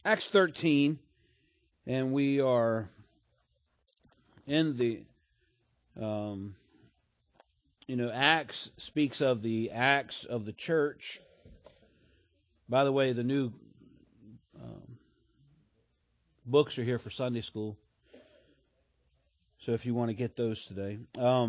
Acts 13, and we are in the, Acts speaks of the Acts of the church. By the way, the new books are here for Sunday school, so if you want to get those today.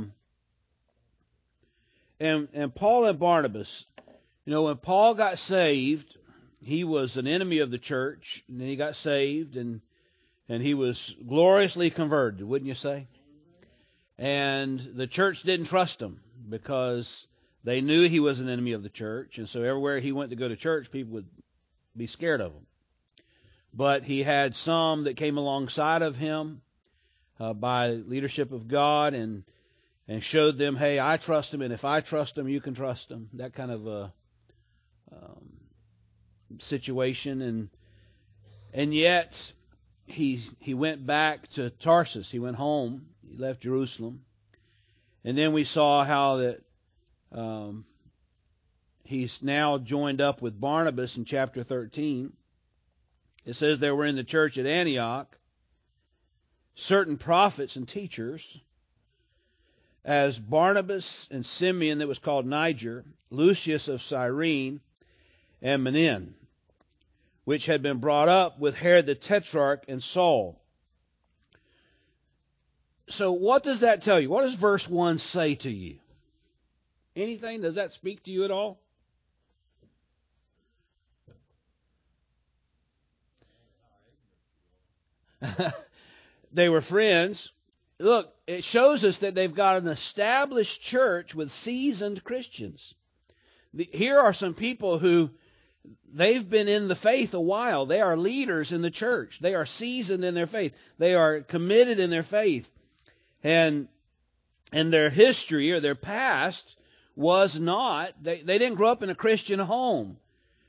And Paul and Barnabas, when Paul got saved, he was an enemy of the church, and then he got saved, and he was gloriously converted, wouldn't you say? And the church didn't trust him because they knew he was an enemy of the church, and so everywhere he went to go to church, people would be scared of him. But he had some that came alongside of him by leadership of God and showed them, hey, I trust him, and if I trust him, you can trust him. That kind of a situation. And yet he went back to Tarsus. He went home. He left Jerusalem. And then we saw how that he's now joined up with Barnabas in chapter 13. It says there were in the church at Antioch certain prophets and teachers, as Barnabas and Simeon that was called Niger, Lucius of Cyrene, and Manaen, which had been brought up with Herod the Tetrarch and Saul. So what does that tell you? What does verse 1 say to you? Anything? Does that speak to you at all? They were friends. Look, it shows us that they've got an established church with seasoned Christians. Here are some people who they've been in the faith a while. They are leaders in the church. They are seasoned in their faith. They are committed in their faith. And their history or their past was not, they didn't grow up in a Christian home.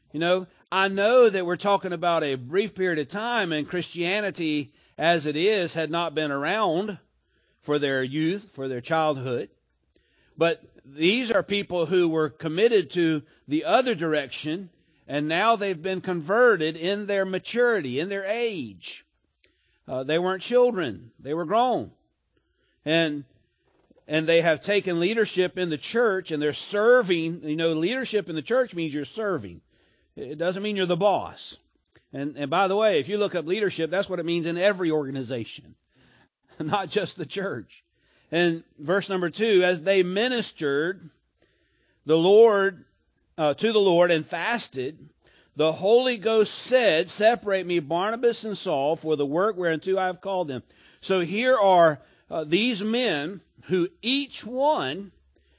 I know that we're talking about a brief period of time, and Christianity as it is had not been around for their youth, for their childhood. But these are people who were committed to the other direction, and now they've been converted in their maturity, in their age. They weren't children. They were grown. And they have taken leadership in the church, and they're serving. Leadership in the church means you're serving. It doesn't mean you're the boss. And by the way, if you look up leadership, that's what it means in every organization, not just the church. And verse number 2, as they ministered to the Lord and fasted, the Holy Ghost said, separate me, Barnabas and Saul, for the work whereunto I have called them. So here are these men who each one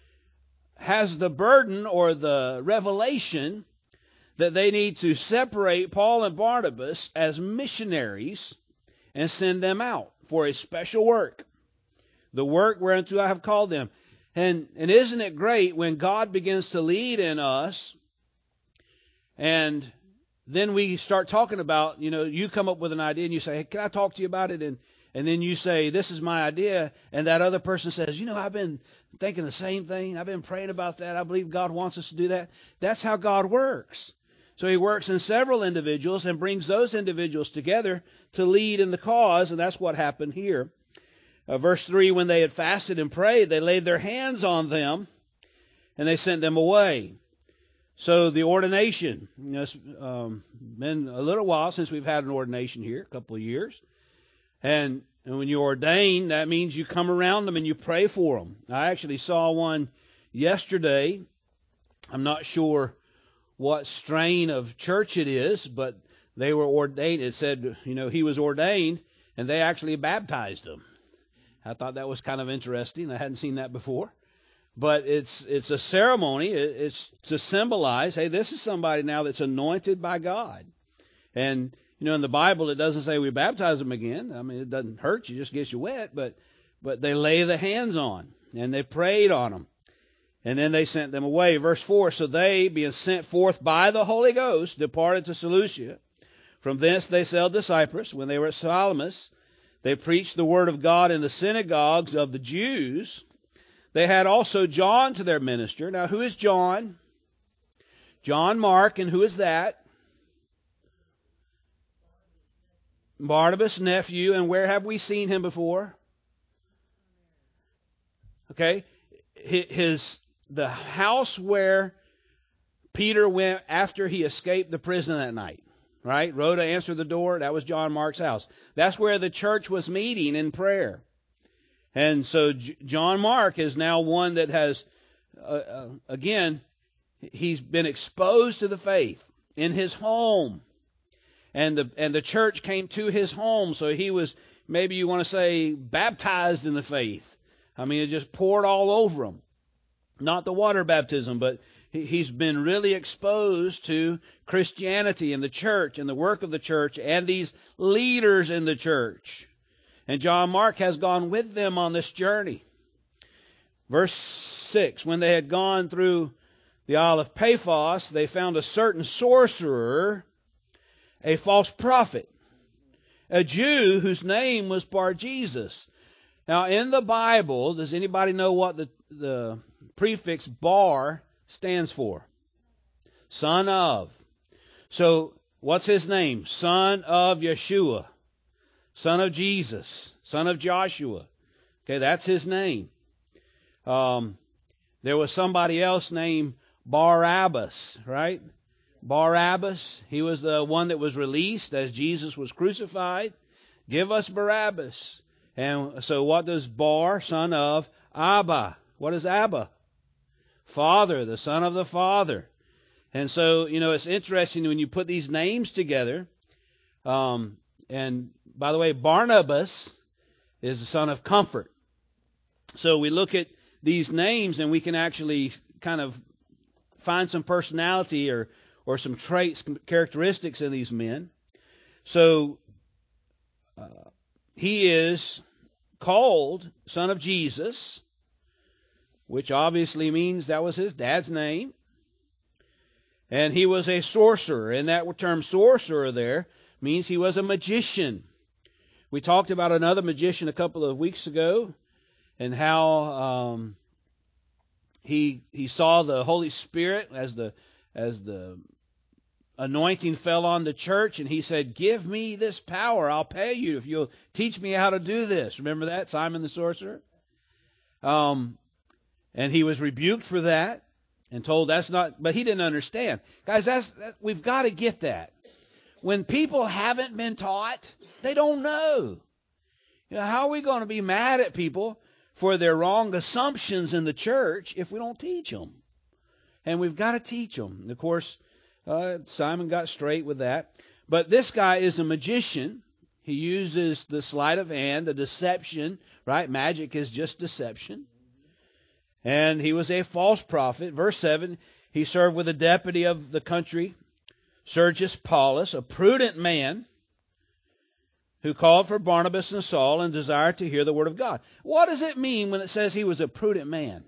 has the burden or the revelation that they need to separate Paul and Barnabas as missionaries and send them out for a special work, the work whereunto I have called them. And isn't it great when God begins to lead in us, and then we start talking about, you come up with an idea and you say, hey, can I talk to you about it? And then you say, this is my idea. And that other person says, I've been thinking the same thing. I've been praying about that. I believe God wants us to do that. That's how God works. So he works in several individuals and brings those individuals together to lead in the cause. And that's what happened here. Verse 3, when they had fasted and prayed, they laid their hands on them and they sent them away. So the ordination, it's been a little while since we've had an ordination here, a couple of years. And when you ordain, that means you come around them and you pray for them. I actually saw one yesterday. I'm not sure what strain of church it is, but they were ordained. It said, he was ordained, and they actually baptized him. I thought that was kind of interesting. I hadn't seen that before. But it's a ceremony. It's to symbolize, hey, this is somebody now that's anointed by God. And in the Bible, it doesn't say we baptize them again. I mean, it doesn't hurt you, it just gets you wet. But they lay the hands on, and they prayed on them. And then they sent them away. Verse 4, so they, being sent forth by the Holy Ghost, departed to Seleucia. From thence they sailed to Cyprus. When they were at Salamis, they preached the word of God in the synagogues of the Jews. They had also John to their minister. Now, who is John? John Mark, and who is that? Barnabas' nephew, and where have we seen him before? Okay, the house where Peter went after he escaped the prison that night, right? Rhoda answered the door. That was John Mark's house. That's where the church was meeting in prayer. And so John Mark is now one that has, again, he's been exposed to the faith in his home. And the church came to his home, so he was, maybe you want to say, baptized in the faith. I mean, it just poured all over him. Not the water baptism, but he's been really exposed to Christianity and the church and the work of the church and these leaders in the church. And John Mark has gone with them on this journey. Verse 6, when they had gone through the Isle of Paphos, they found a certain sorcerer, a false prophet, a Jew whose name was Bar-Jesus. Now, in the Bible, does anybody know what the prefix bar stands for? Son of. So, what's his name? Son of Yeshua. Son of Jesus. Son of Joshua. Okay, that's his name. There was somebody else named Barabbas, right? Barabbas. He was the one that was released as Jesus was crucified. Give us Barabbas. And so what does Bar, son of? Abba. What is Abba? Father, the son of the Father. And so, it's interesting when you put these names together. And by the way, Barnabas is the son of comfort. So we look at these names and we can actually kind of find some personality or some traits, characteristics in these men. So he is called son of Jesus, which obviously means that was his dad's name. And he was a sorcerer. And that term sorcerer there means he was a magician. We talked about another magician a couple of weeks ago and how he saw the Holy Spirit as the anointing fell on the church, and he said, "Give me this power. I'll pay you if you'll teach me how to do this." Remember that, Simon the sorcerer? And he was rebuked for that and told that's not, but he didn't understand. Guys, we've got to get that. When people haven't been taught, they don't know. How are we going to be mad at people for their wrong assumptions in the church if we don't teach them? And we've got to teach them. And of course, Simon got straight with that. But this guy is a magician. He uses the sleight of hand, the deception, right? Magic is just deception. And he was a false prophet. Verse 7, he served with the deputy of the country, Sergius Paulus, a prudent man who called for Barnabas and Saul and desired to hear the word of God. What does it mean when it says he was a prudent man?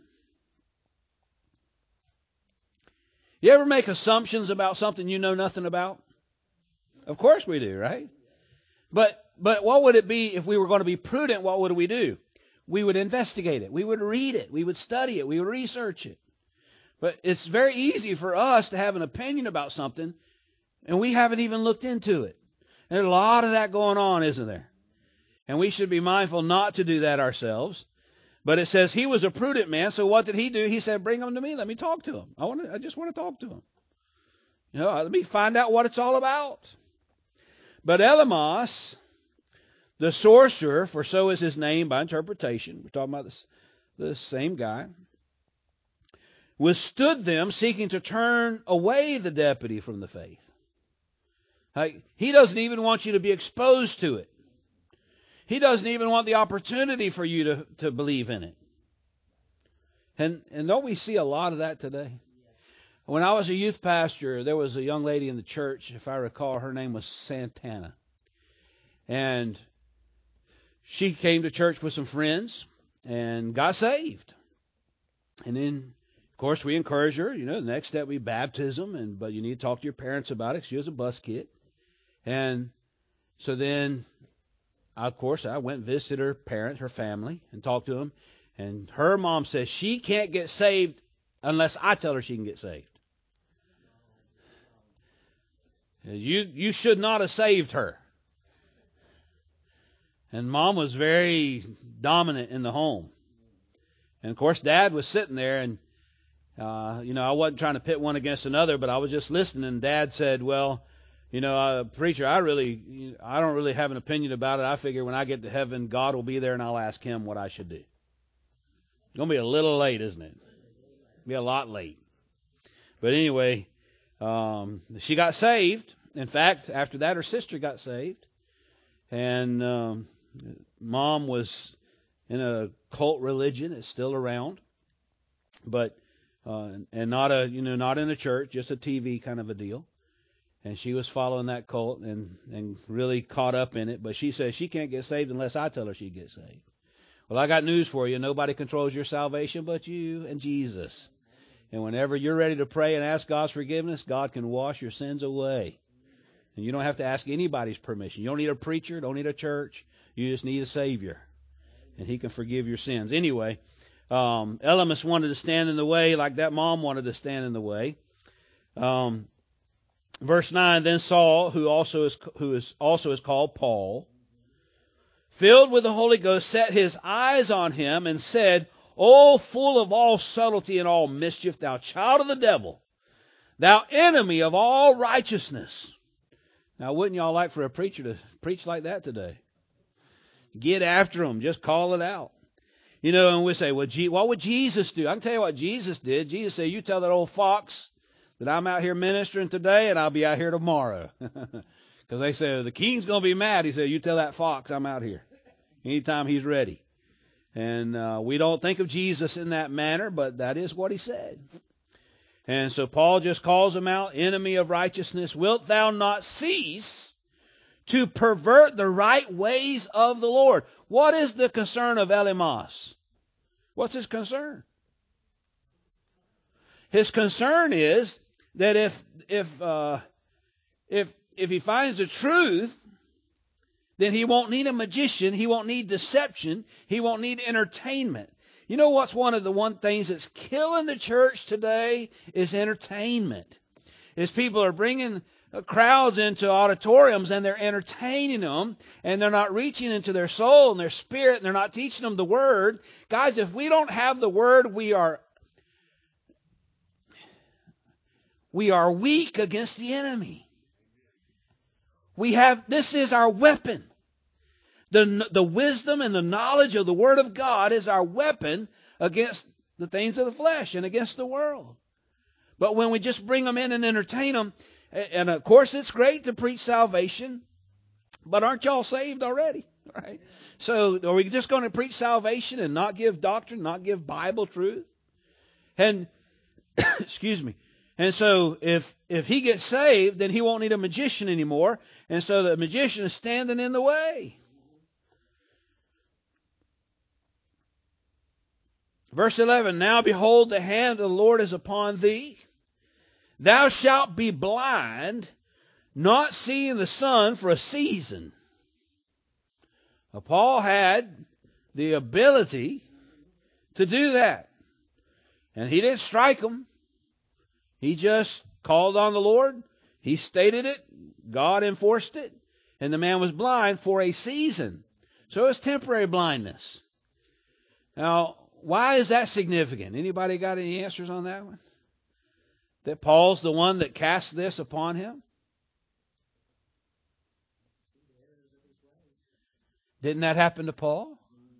You ever make assumptions about something you know nothing about? Of course we do, right? But what would it be if we were going to be prudent? What would we do? We would investigate it. We would read it. We would study it. We would research it. But it's very easy for us to have an opinion about something, and we haven't even looked into it. There's a lot of that going on, isn't there? And we should be mindful not to do that ourselves. But it says he was a prudent man, so what did he do? He said, "Bring him to me. Let me talk to him. I just want to talk to him. Let me find out what it's all about." But Elymas, the sorcerer, for so is his name by interpretation, we're talking about the same guy, withstood them, seeking to turn away the deputy from the faith. He doesn't even want you to be exposed to it. He doesn't even want the opportunity for you to believe in it. And don't we see a lot of that today? When I was a youth pastor, there was a young lady in the church, if I recall, her name was Santana. And she came to church with some friends and got saved. And then, of course, we encouraged her. The next step would be baptism, but you need to talk to your parents about it. She was a bus kid. And so then, of course, I went and visited her parents, her family, and talked to them. And her mom says she can't get saved unless I tell her she can get saved. You should not have saved her. And Mom was very dominant in the home. And of course, Dad was sitting there, and I wasn't trying to pit one against another, but I was just listening. And Dad said, "Well, preacher, I don't really have an opinion about it. I figure when I get to heaven, God will be there, and I'll ask Him what I should do." It's going to be a little late, isn't it? Be a lot late. But anyway, she got saved. In fact, after that, her sister got saved, and Mom was in a cult religion. It's still around, but and not in a church, just a TV kind of a deal. And she was following that cult and really caught up in it. But she says she can't get saved unless I tell her she gets saved. Well, I got news for you. Nobody controls your salvation but you and Jesus. And whenever you're ready to pray and ask God's forgiveness, God can wash your sins away. And you don't have to ask anybody's permission. You don't need a preacher, don't need a church. You just need a Savior. And He can forgive your sins. Anyway, Elymas wanted to stand in the way like that mom wanted to stand in the way. Verse 9, then Saul, who also is called Paul, filled with the Holy Ghost, set his eyes on him and said, "O full of all subtlety and all mischief, thou child of the devil, thou enemy of all righteousness." Now, wouldn't y'all like for a preacher to preach like that today? Get after them. Just call it out. And we say, well, what would Jesus do? I can tell you what Jesus did. Jesus said, "You tell that old fox that I'm out here ministering today and I'll be out here tomorrow." Because they said, the king's going to be mad. He said, "You tell that fox I'm out here anytime he's ready." And we don't think of Jesus in that manner, but that is what He said. And so Paul just calls him out, "Enemy of righteousness, wilt thou not cease to pervert the right ways of the Lord?" What is the concern of Elymas? What's his concern? His concern is that if he finds the truth, then he won't need a magician, he won't need deception, he won't need entertainment. You know what's one of the things that's killing the church today is entertainment. Is people are bringing crowds into auditoriums and they're entertaining them and they're not reaching into their soul and their spirit and they're not teaching them the Word. Guys, if we don't have the Word, we are weak against the enemy. This is our weapon. The wisdom and the knowledge of the Word of God is our weapon against the things of the flesh and against the world. But when we just bring them in and entertain them, and of course it's great to preach salvation, but aren't y'all saved already? Right? So are we just going to preach salvation and not give doctrine, not give Bible truth? And, excuse me. And so if he gets saved, then he won't need a magician anymore. And so the magician is standing in the way. Verse 11, now behold, the hand of the Lord is upon thee. Thou shalt be blind, not seeing the sun for a season. Now, Paul had the ability to do that. And he didn't strike him. He just called on the Lord. He stated it. God enforced it. And the man was blind for a season. So it's temporary blindness. Now, why is that significant? Anybody got any answers on that one? That Paul's the one that cast this upon him? Didn't that happen to Paul?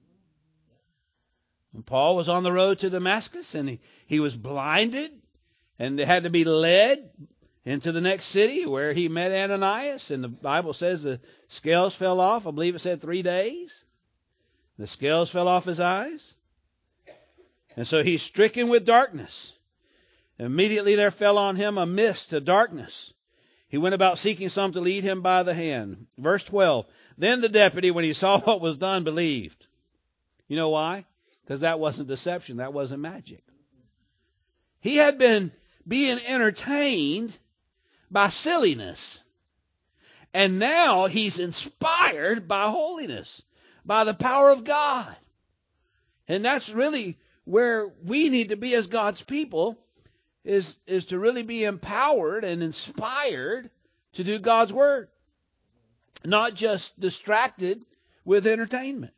When Paul was on the road to Damascus and he was blinded and they had to be led into the next city where he met Ananias, and the Bible says the scales fell off. I believe it said 3 days. The scales fell off his eyes. And so he's stricken with darkness. Immediately there fell on him a mist, a darkness. He went about seeking some to lead him by the hand. Verse 12, then the deputy, when he saw what was done, believed. You know why? Because that wasn't deception. That wasn't magic. He had been being entertained by silliness. And now he's inspired by holiness, by the power of God. And that's really where we need to be as God's people, is to really be empowered and inspired to do God's word. Not just distracted with entertainment.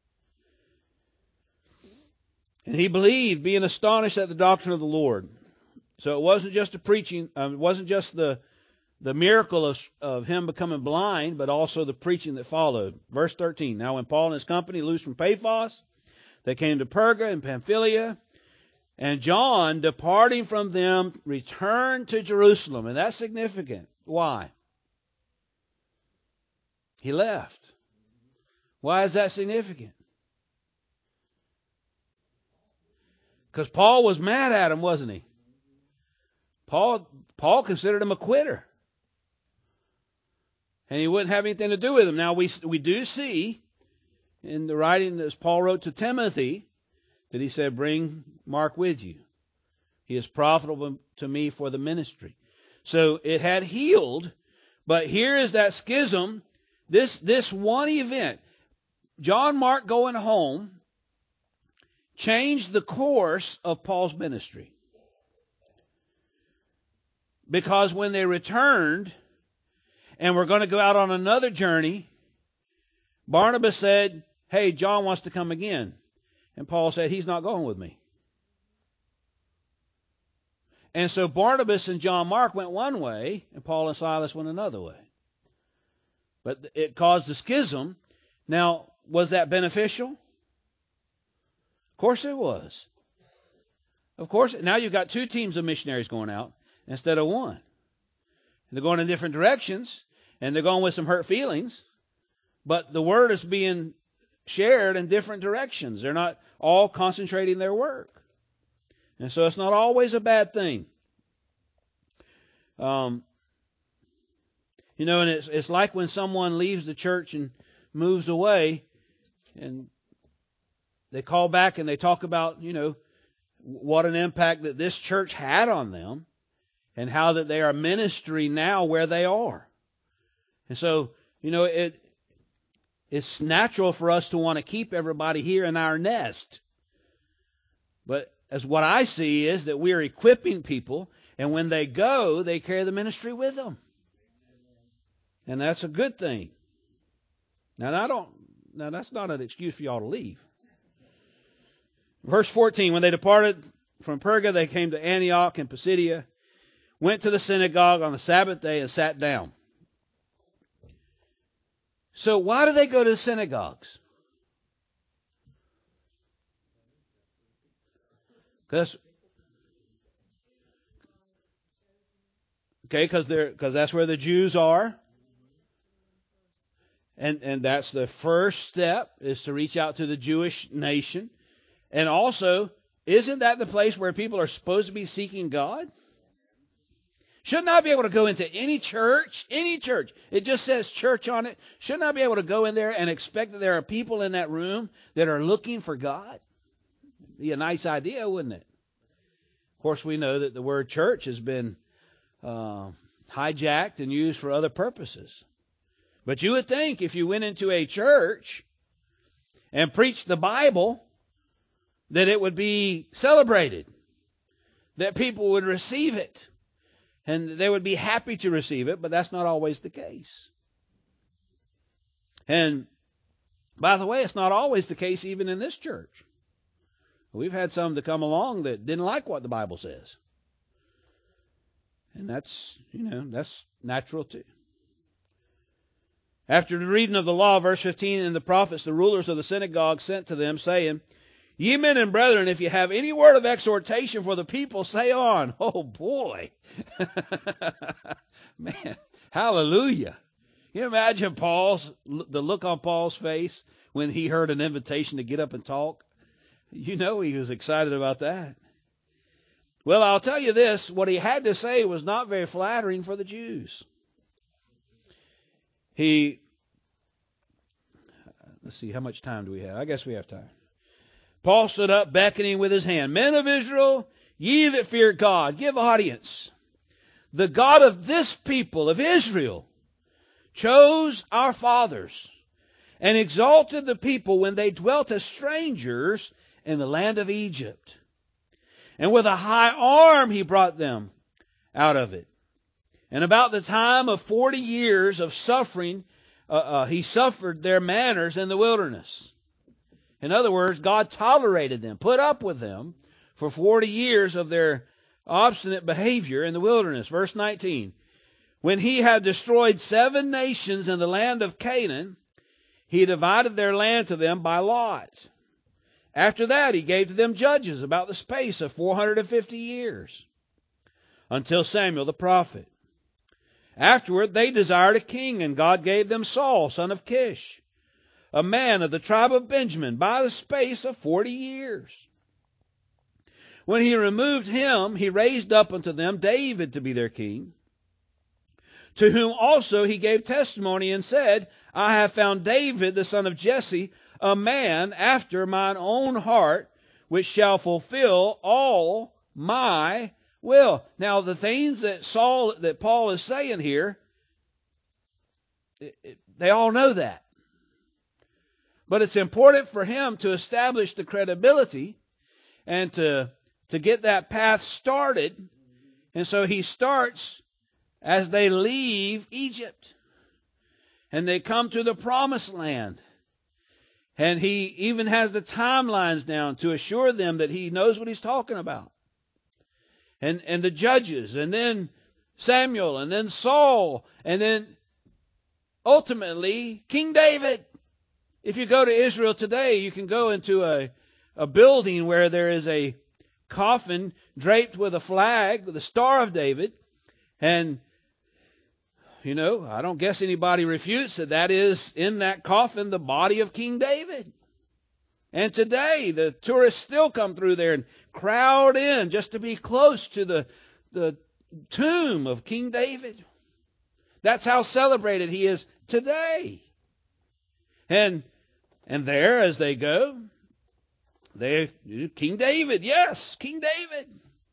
And he believed, being astonished at the doctrine of the Lord. So it wasn't just the preaching, it wasn't just the miracle of him becoming blind, but also the preaching that followed. Verse 13, now when Paul and his company loosed from Paphos, they came to Perga and Pamphylia, and John, departing from them, returned to Jerusalem. And that's significant. Why? He left. Why is that significant? Because Paul was mad at him, wasn't he? Paul considered him a quitter. And he wouldn't have anything to do with him. Now we do see in the writing that Paul wrote to Timothy that he said, bring Mark with you. He is profitable to me for the ministry. So it had healed, but here is that schism. This one event, John Mark going home, changed the course of Paul's ministry. Because when they returned and were going to go out on another journey, Barnabas said, hey, John wants to come again. And Paul said, he's not going with me. And so Barnabas and John Mark went one way, and Paul and Silas went another way. But it caused a schism. Now, was that beneficial? Of course it was. Of course. Now you've got two teams of missionaries going out instead of one. They're going in different directions, and they're going with some hurt feelings, but the word is being shared in different directions. They're not all concentrating their work. And so it's not always a bad thing. And it's like when someone leaves the church and moves away, and they call back and they talk about, what an impact that this church had on them and how that they are ministering now where they are. And so, it's natural for us to want to keep everybody here in our nest. But as what I see is that we are equipping people, and when they go, they carry the ministry with them. And that's a good thing. Now that's not an excuse for y'all to leave. Verse 14, when they departed from Perga, they came to Antioch and Pisidia, went to the synagogue on the Sabbath day and sat down. So why do they go to the synagogues? Because that's where the Jews are. And that's the first step, is to reach out to the Jewish nation. And also, isn't that the place where people are supposed to be seeking God? Shouldn't I be able to go into any church? Any church. It just says church on it. Shouldn't I be able to go in there and expect that there are people in that room that are looking for God? Be a nice idea, wouldn't it? Of course, we know that the word church has been hijacked and used for other purposes. But you would think if you went into a church and preached the Bible, that it would be celebrated, that people would receive it, and they would be happy to receive it, but that's not always the case. And by the way, it's not always the case even in this church. We've had some that come along that didn't like what the Bible says. And that's natural too. After the reading of the law, verse 15, and the prophets, the rulers of the synagogue sent to them, saying, Ye men and brethren, if you have any word of exhortation for the people, say on. Oh boy. Man, hallelujah. Can you imagine the look on Paul's face when he heard an invitation to get up and talk? He was excited about that. Well, I'll tell you this, what he had to say was not very flattering for the Jews. Let's see, how much time do we have? I guess we have time. Paul stood up, beckoning with his hand. Men of Israel, ye that fear God, give audience. The God of this people, of Israel, chose our fathers and exalted the people when they dwelt as strangers in the land of Egypt. And with a high arm he brought them out of it. And about the time of 40 years of suffering he suffered their manners in the wilderness. In other words, God tolerated them, put up with them for 40 years of their obstinate behavior in the wilderness. Verse 19, when he had destroyed 7 nations in the land of Canaan, he divided their land to them by lots. After that, he gave to them judges about the space of 450 years, until Samuel the prophet. Afterward, they desired a king, and God gave them Saul, son of Kish, a man of the tribe of Benjamin, by the space of 40 years. When he removed him, he raised up unto them David to be their king, to whom also he gave testimony and said, I have found David the son of Jesse, a man after mine own heart, which shall fulfill all my will. Now, the things that Paul is saying here, they all know that. But it's important for him to establish the credibility and to get that path started. And so he starts as they leave Egypt and they come to the promised land. And he even has the timelines down to assure them that he knows what he's talking about. And the judges, and then Samuel, and then Saul, and then ultimately King David. If you go to Israel today, you can go into a building where there is a coffin draped with a flag with the Star of David. And, you know, I don't guess anybody refutes that is in that coffin the body of King David. And today, the tourists still come through there and crowd in just to be close to the tomb of King David. That's how celebrated he is today. And there, as they go, King David, yes, King David.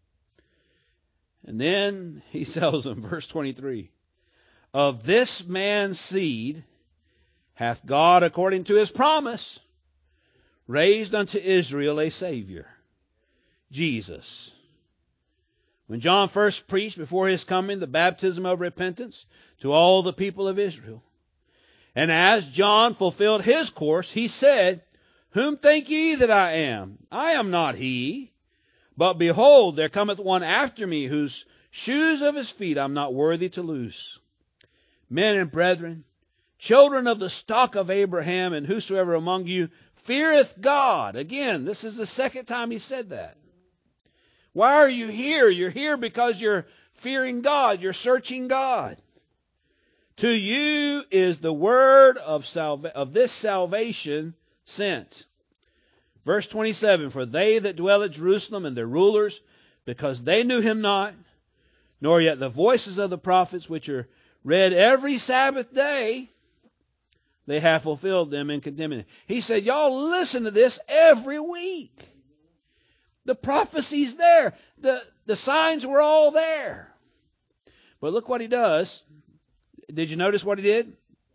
And then he tells them, verse 23, of this man's seed hath God, according to his promise, raised unto Israel a Savior, Jesus. When John first preached before his coming the baptism of repentance to all the people of Israel, and as John fulfilled his course, he said, whom think ye that I am? I am not he. But behold, there cometh one after me, whose shoes of his feet I am not worthy to loose. Men and brethren, children of the stock of Abraham, and whosoever among you feareth God. Again, this is the second time he said that. Why are you here? You're here because you're fearing God. You're searching God. To you is the word of this salvation sent. Verse 27, for they that dwell at Jerusalem and their rulers, because they knew him not, nor yet the voices of the prophets which are read every Sabbath day, they have fulfilled them in condemning them. He said, y'all listen to this every week. The prophecy's there. The signs were all there. But look what he does. Did you notice what he did?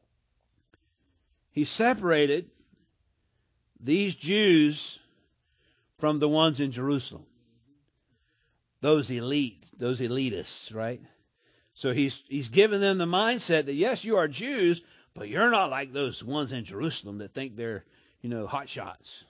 He separated these Jews from the ones in Jerusalem. Those elitists, right? So he's given them the mindset that, yes, you are Jews, but you're not like those ones in Jerusalem that think they're, hot shots.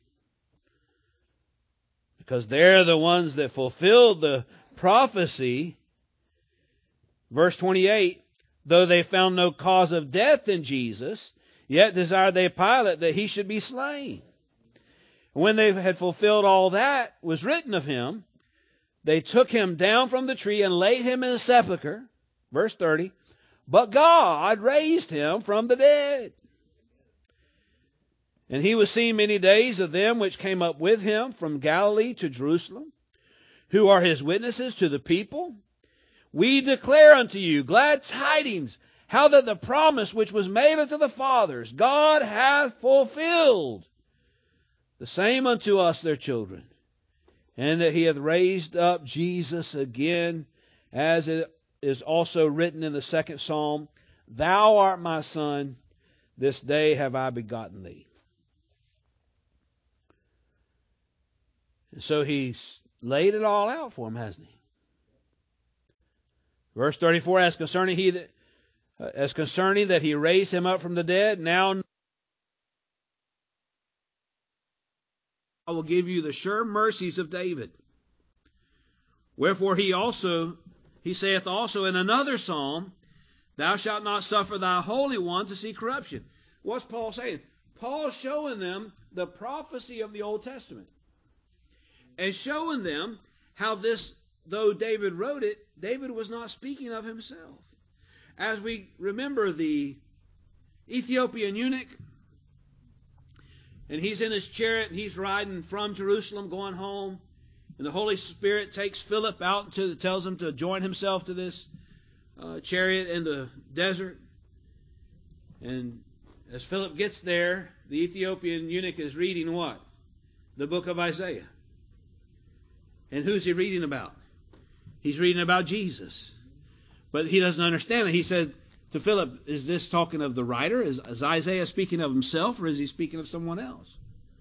Because they're the ones that fulfilled the prophecy. Verse 28, though they found no cause of death in Jesus, yet desired they Pilate that he should be slain. When they had fulfilled all that was written of him, they took him down from the tree and laid him in a sepulchre. Verse 30, but God raised him from the dead. And he was seen many days of them which came up with him from Galilee to Jerusalem, who are his witnesses to the people. We declare unto you glad tidings, how that the promise which was made unto the fathers, God hath fulfilled. The same unto us their children. And that he hath raised up Jesus again, as it is also written in the 2nd Psalm, thou art my son, this day have I begotten thee. And so he's laid it all out for him, hasn't he? Verse 34, as concerning he that as concerning that he raised him up from the dead, now I will give you the sure mercies of David. Wherefore he saith also in another psalm, thou shalt not suffer thy Holy One to see corruption. What's Paul saying? Paul's showing them the prophecy of the Old Testament and showing them how this, though David wrote it, David was not speaking of himself. As we remember the Ethiopian eunuch, and he's in his chariot and he's riding from Jerusalem going home, and the Holy Spirit takes Philip out tells him to join himself to this chariot in the desert. And as Philip gets there, the Ethiopian eunuch is reading what? The book of Isaiah. And who's he reading about? He's reading about Jesus. But he doesn't understand it. He said to Philip, is this talking of the writer? Is Isaiah speaking of himself, or is he speaking of someone else?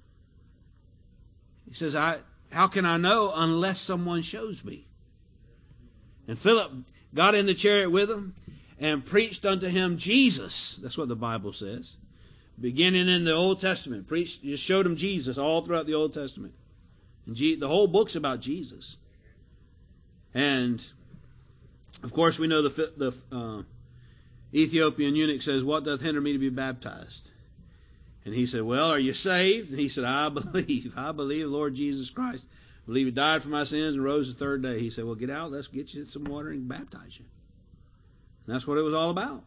He says, how can I know unless someone shows me? And Philip got in the chariot with him and preached unto him Jesus. That's what the Bible says. Beginning in the Old Testament. Just showed him Jesus all throughout the Old Testament. And the whole book's about Jesus. And of course we know the Ethiopian eunuch says, what doth hinder me to be baptized? And he said, well, are you saved? And he said, I believe the Lord Jesus Christ. I believe he died for my sins and rose the third day. He said, well, get out, let's get you some water and baptize you. And that's what it was all about.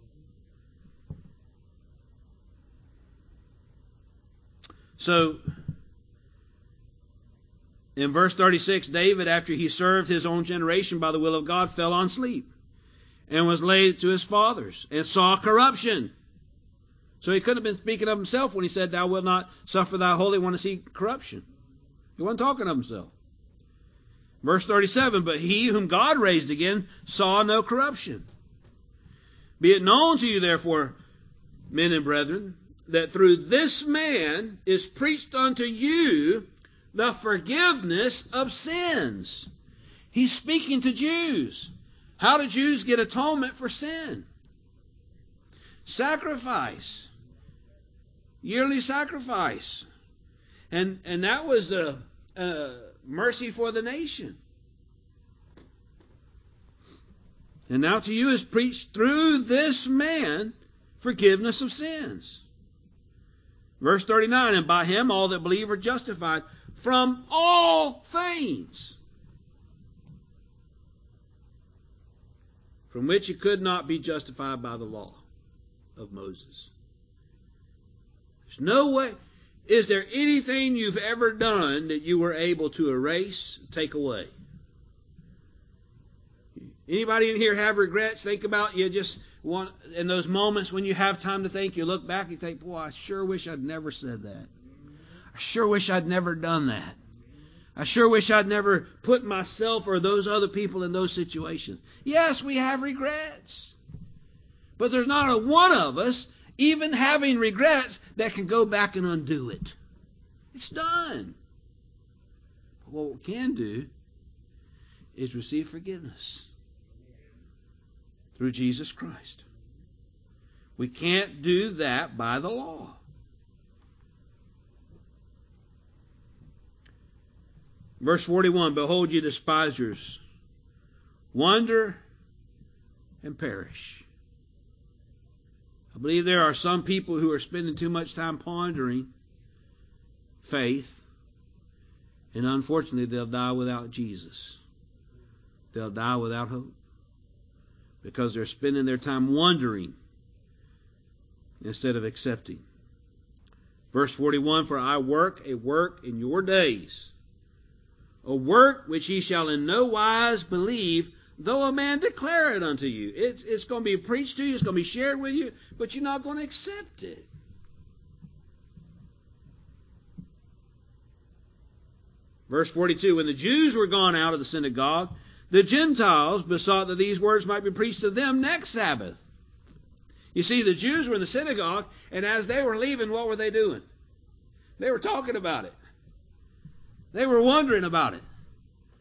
So, in verse 36, David, after he served his own generation by the will of God, fell on sleep and was laid to his fathers and saw corruption. So he couldn't have been speaking of himself when he said, thou wilt not suffer thy Holy One to see corruption. He wasn't talking of himself. Verse 37, but he whom God raised again saw no corruption. Be it known to you, therefore, men and brethren, that through this man is preached unto you the forgiveness of sins. He's speaking to Jews. How do Jews get atonement for sin? Sacrifice. Yearly sacrifice. And that was a mercy for the nation. And now to you is preached through this man forgiveness of sins. Verse 39, and by him all that believe are justified from all things, from which you could not be justified by the law of Moses. There's no way. Is there anything you've ever done that you were able to erase, take away? Anybody in here have regrets? Think about you just want, in those moments when you have time to think, you look back and think, boy, I sure wish I'd never said that. I sure wish I'd never done that. I sure wish I'd never put myself or those other people in those situations. Yes, we have regrets. But there's not a one of us, even having regrets, that can go back and undo it. It's done. But what we can do is receive forgiveness through Jesus Christ. We can't do that by the law. Verse 41, behold, ye despisers, wander and perish. I believe there are some people who are spending too much time pondering faith, and unfortunately they'll die without Jesus. They'll die without hope because they're spending their time wondering instead of accepting. Verse 41, for I work a work in your days, a work which ye shall in no wise believe, though a man declare it unto you. It's going to be preached to you, it's going to be shared with you, but you're not going to accept it. Verse 42, when the Jews were gone out of the synagogue, the Gentiles besought that these words might be preached to them next Sabbath. You see, the Jews were in the synagogue, and as they were leaving, what were they doing? They were talking about it. They were wondering about it.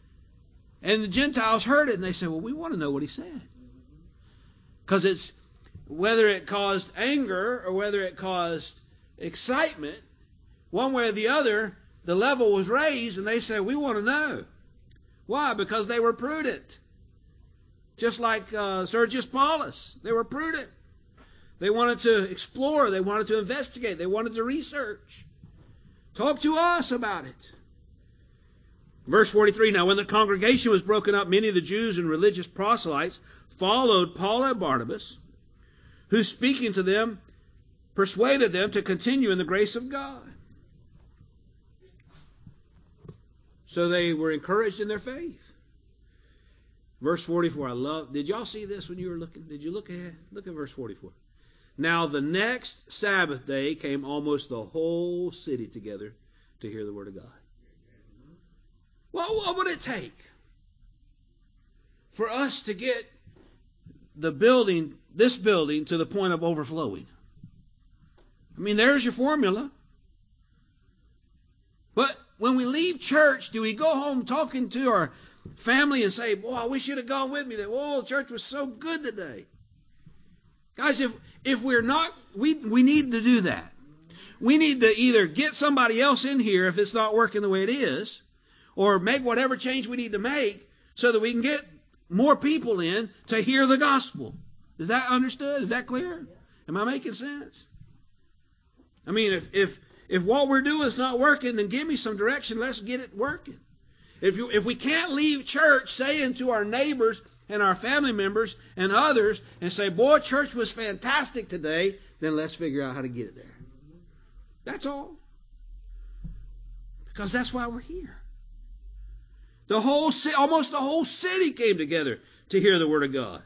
And the Gentiles heard it, and they said, well, we want to know what he said. Because whether it caused anger or whether it caused excitement, one way or the other, the level was raised, and they said, we want to know. Why? Because they were prudent. Just like Sergius Paulus. They were prudent. They wanted to explore. They wanted to investigate. They wanted to research. Talk to us about it. Verse 43, now when the congregation was broken up, many of the Jews and religious proselytes followed Paul and Barnabas, who speaking to them, persuaded them to continue in the grace of God. So they were encouraged in their faith. Verse 44, did y'all see this when you were looking? Did you look ahead? Look at verse 44. Now the next Sabbath day came almost the whole city together to hear the word of God. Well, what would it take for us to get this building to the point of overflowing? I mean, there's your formula. But when we leave church, do we go home talking to our family and say, boy, I wish you'd have gone with me. Oh, church was so good today. Guys, if we're not, we need to do that. We need to either get somebody else in here if it's not working the way it is, or make whatever change we need to make so that we can get more people in to hear the gospel. Is that understood? Is that clear? Am I making sense? I mean, if what we're doing is not working, then give me some direction. Let's get it working. If we can't leave church saying to our neighbors and our family members and others and say, boy, church was fantastic today, then let's figure out how to get it there. That's all. Because that's why we're here. Almost the whole city came together to hear the word of God.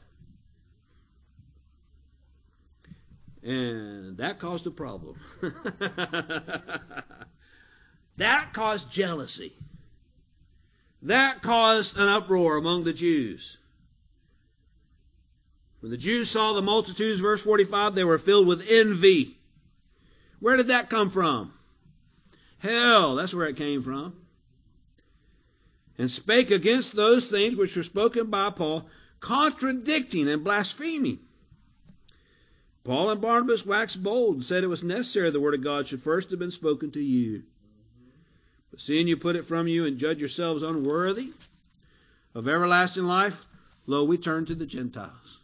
And that caused a problem. That caused jealousy. That caused an uproar among the Jews. When the Jews saw the multitudes, verse 45, they were filled with envy. Where did that come from? Hell, that's where it came from. And spake against those things which were spoken by Paul, contradicting and blaspheming. Paul and Barnabas waxed bold and said it was necessary the word of God should first have been spoken to you. But seeing you put it from you and judge yourselves unworthy of everlasting life, lo, we turn to the Gentiles.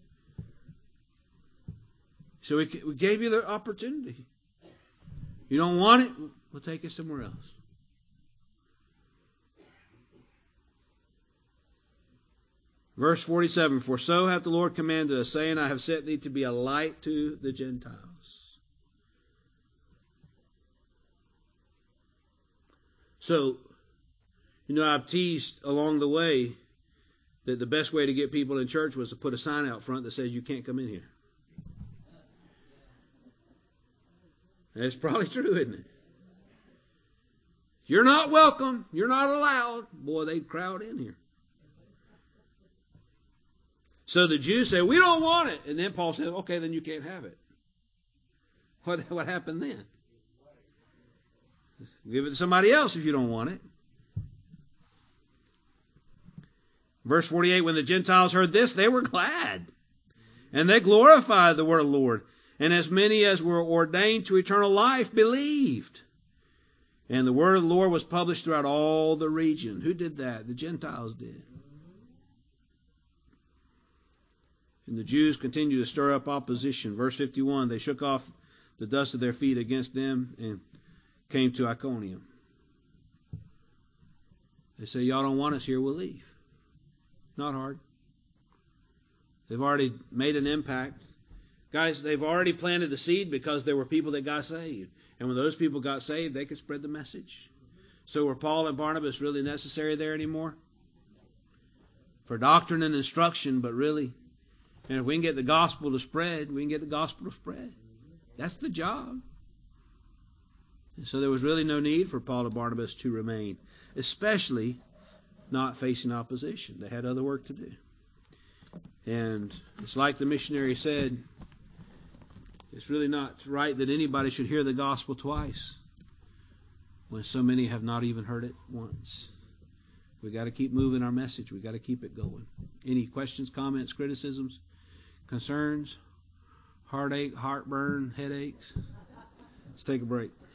So we gave you the opportunity. You don't want it, we'll take it somewhere else. Verse 47, for so hath the Lord commanded us, saying, I have set thee to be a light to the Gentiles. So, I've teased along the way that the best way to get people in church was to put a sign out front that says you can't come in here. That's probably true, isn't it? You're not welcome. You're not allowed. Boy, they'd crowd in here. So the Jews said, we don't want it. And then Paul said, okay, then you can't have it. What happened then? Give it to somebody else if you don't want it. Verse 48, when the Gentiles heard this, they were glad. And they glorified the word of the Lord. And as many as were ordained to eternal life believed. And the word of the Lord was published throughout all the region. Who did that? The Gentiles did. And the Jews continued to stir up opposition. Verse 51, they shook off the dust of their feet against them and came to Iconium. They say, y'all don't want us here, we'll leave. Not hard. They've already made an impact. Guys, they've already planted the seed because there were people that got saved. And when those people got saved, they could spread the message. So were Paul and Barnabas really necessary there anymore? For doctrine and instruction, but really, and if we can get the gospel to spread, we can get the gospel to spread. That's the job. And so there was really no need for Paul and Barnabas to remain, especially not facing opposition. They had other work to do. And it's like the missionary said, it's really not right that anybody should hear the gospel twice when so many have not even heard it once. We got to keep moving our message. We got to keep it going. Any questions, comments, criticisms, concerns? heartache, heartburn, headaches. Let's take a break.